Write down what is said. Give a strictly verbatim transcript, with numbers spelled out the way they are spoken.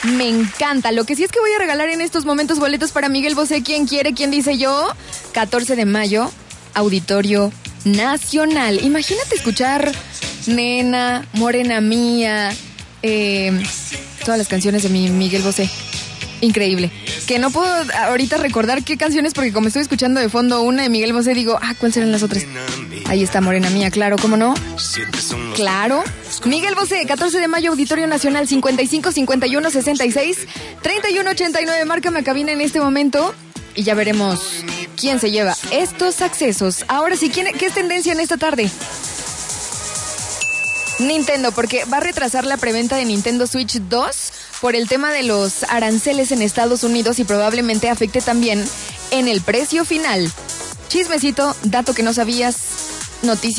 Me encanta. Lo que sí es que voy a regalar en estos momentos boletos para Miguel Bosé. ¿Quién quiere? ¿Quién dice yo? catorce de mayo, Auditorio Nacional. Imagínate escuchar Nena, Morena Mía, eh, todas las canciones de mi Miguel Bosé. Increíble. Que no puedo ahorita recordar qué canciones, porque como estoy escuchando de fondo una de Miguel Bosé, digo, ah, ¿cuáles serán las otras? Ahí está, Morena Mía, claro, ¿cómo no? Claro. Miguel Bosé, catorce de mayo, Auditorio Nacional, cincuenta y cinco, cincuenta y uno, sesenta y seis, treinta y uno, ochenta y nueve. Márcame a cabina en este momento y ya veremos quién se lleva estos accesos. Ahora sí, ¿quién, ¿qué es tendencia en esta tarde? Nintendo, porque va a retrasar la preventa de Nintendo Switch dos por el tema de los aranceles en Estados Unidos y probablemente afecte también en el precio final. Chismecito, dato que no sabías, noticia.